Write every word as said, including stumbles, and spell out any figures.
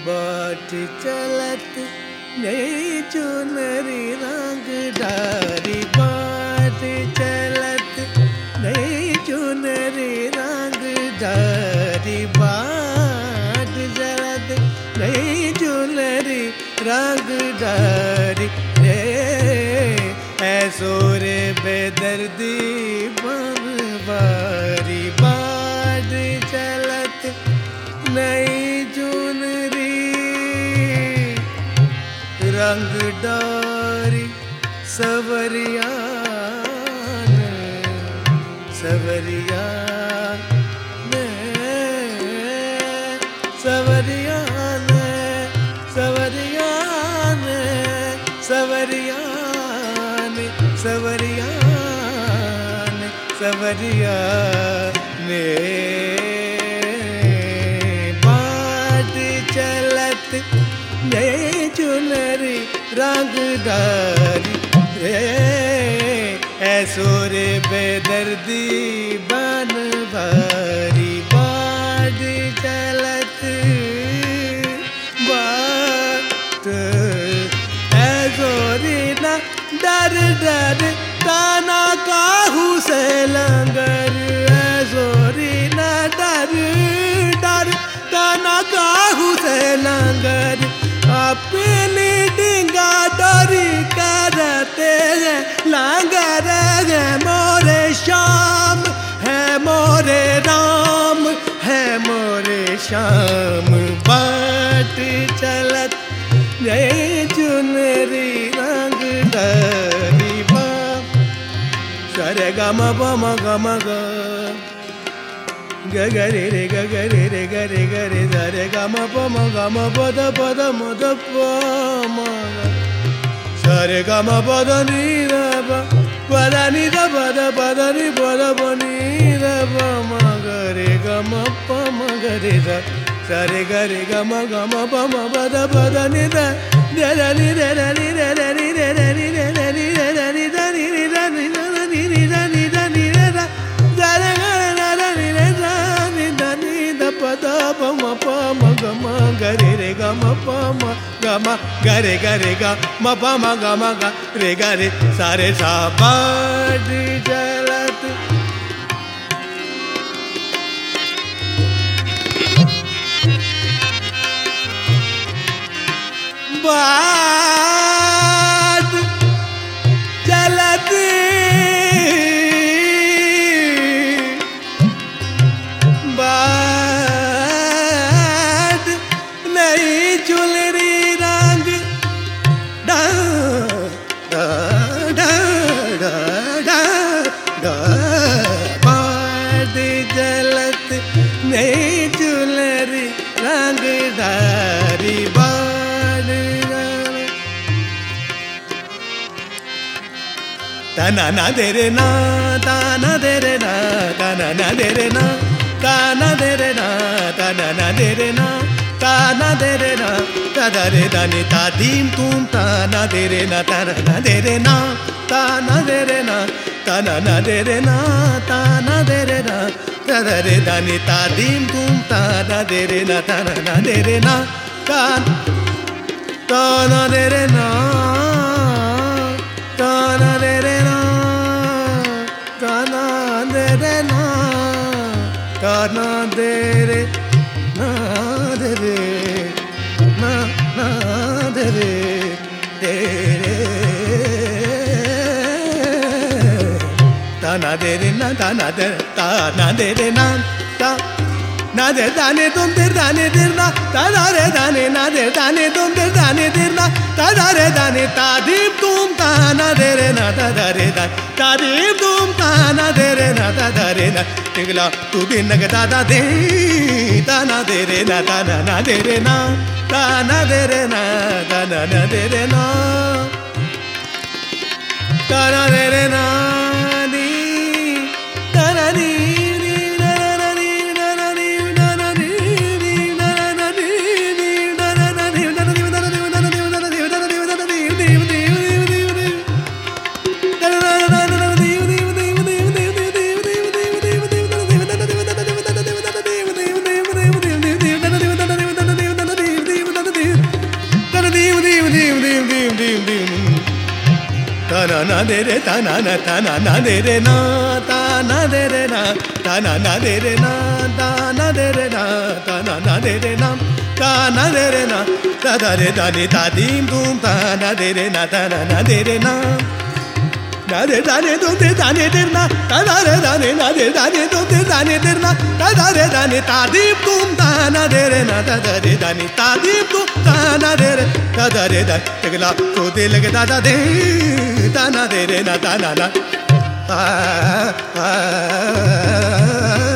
बाट चलत नहीं चुनरी रंग डारी, बाट चलत नहीं चुनरी रंग डारी, बाट चलत नहीं चुनरी रंग डारी। रे ऐसो रे बेदर्दी बनवारी, बाट चलत नहीं चुनरी रंग डारी। सवरिया सवरिया ने सवरिया ने सवरिया ने सवरिया ने सवरिया ने सवरिया ने बाट चलत नहीं चुनरी रंग डारी। रे ऐसो रे बेदर्दी बनवारी, बाट चलत बाट ऐसो रे ना डर डर ताना काहू से लंगर, ऐसो रे ना डर डर ताना काहू से लंगर। अपनी डिंगा डोरी करते हैं लंगर है मोरे श्याम, है मोरे राम, है मोरे श्याम। बाट चलत नहीं चुनरी रंग डारी, सरे ग म प म ग म ग ग ग रे रे ग ग रे रे ग रे ग रे ध रे ग म प म ग म प द प द म द प म ग स रे ग म प द नि द प प द नि द प द प द नि प द प नि द प म ग रे ग म प म ग रे ध स रे ग रे ग म ग म प म प द प द नि द द द नि द द नि द द नि द द नि द द नि द द नि द नि द नि द नि द नि द नि द नि द द द रे ग रे द द नि द नि द नि द प द प म प म ग म ग रे रे ग म प म ग म ग रे ग रे ग म प म ग म ग रे ग रे सा रे सा। बाट चलत बाट चलत बाट नहीं चुनरी रंग बाट चलत नहीं चुनरी रंग डारी। ताना ना दे रे ना ताना दे रे ना ताना ना दे रे ना ताना दे रे ना ताना ना दे रे ना ताना दे रे ना तादा रे दानी ता दीम तुम ताना दे रे ना ताना ना दे रे ना ताना दे रे ना ताना ना दे रे ना ताना दे रे ना तादा रे दानी ता दीम तुम ताना दे रे ना ताना ना दे रे ना ताना दे रे ना ताना दे रे ना ताना दे रे ना ताना दे रे ना दे रे ना ना दे रे दे रे ताना दे रे ना ताना दे ताना दे रे ना ता ना दे दाने तुम दिर दाने दिर ना तादा रे दाने ना दे दाने तुम दिर दाने दिर ना तादा रे दाने तादीप तुम ताना दे रे ना तादा रे दा तादीप तुम ताना दे रे ना तादा रे ना टिगला तू दिन नग दादा दे ताना दे रे ना ताना ना दे रे ना ताना दे रे ना ताना ना दे रे ना ताना दे रे ना नी ताना नी na na de re ta na na ta na na de re na ta na de re na ta na na de re na ta na de re na ta na na de re na ta na de re na ta da re da ni ta dim dum ta na de re na ta na na de re na na de da ni dum de da ni de na ta da re da ni na de da ni dum de da ni de na ta da re da ni ta dim dum ta na de re na ta da re da ni ta dim dum ta na de re ta da re da tegla ko de lag da da de ta na de re na ta na na ah ah